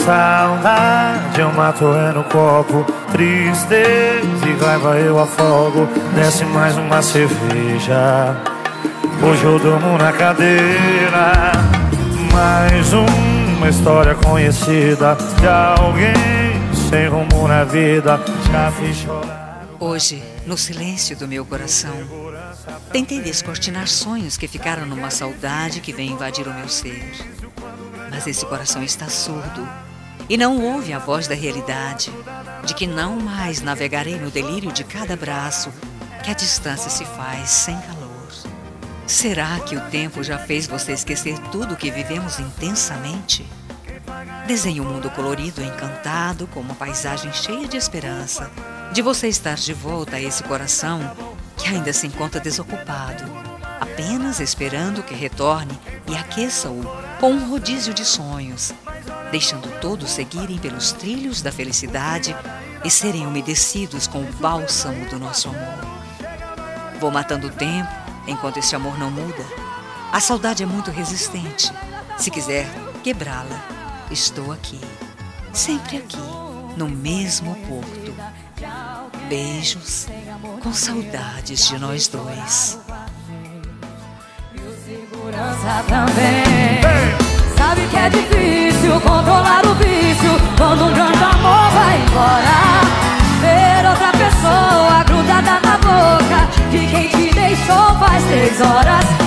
Saudade eu mato é no copo, tristeza e raiva eu afogo. Desce mais uma cerveja, hoje eu durmo na cadeira. Mais uma história conhecida de alguém sem rumo na vida. Já fiz chorar. Hoje, no silêncio do meu coração, tentei descortinar sonhos que ficaram numa saudade que vem invadir o meu ser. Mas esse coração está surdo e não ouve a voz da realidade, de que não mais navegarei no delírio de cada abraço, que a distância se faz sem calor. Será que o tempo já fez você esquecer tudo que vivemos intensamente? Desenhe um mundo colorido e encantado, com uma paisagem cheia de esperança, de você estar de volta a esse coração que ainda se encontra desocupado, apenas esperando que retorne e aqueça-o com um rodízio de sonhos, deixando todos seguirem pelos trilhos da felicidade e serem umedecidos com o bálsamo do nosso amor. Vou matando o tempo enquanto esse amor não muda. A saudade é muito resistente. Se quiser quebrá-la, estou aqui, sempre aqui, no mesmo porto. Beijos, com saudades de nós dois. Segurança também. Sabe que é difícil controlar o vício quando um grande amor vai embora. Ver outra pessoa grudada na boca de quem te deixou faz 3 horas.